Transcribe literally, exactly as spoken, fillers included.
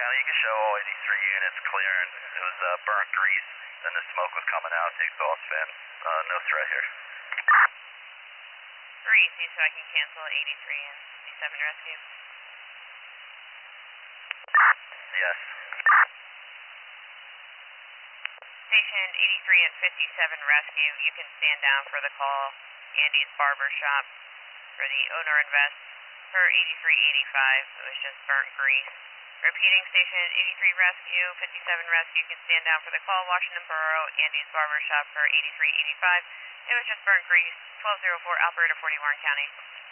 County, you can show all eighty-three units clearing. It was uh, burnt grease, and the smoke was coming out the exhaust fan. Uh, no threat here. three, see so I can cancel eighty-three and fifty-seven rescue. Yes. Station eighty-three and fifty-seven rescue, you can stand down for the call. Andy's Barber Shop for the owner invest per eighty-three eighty-five. It was just burnt grease. Repeating, station eighty-three rescue, fifty-seven rescue, you can stand down for the call. Washington Borough, Andy's Barber Shop for eighty-three eighty-five. It was just burnt grease. twelve oh four, operator forty, Warren County.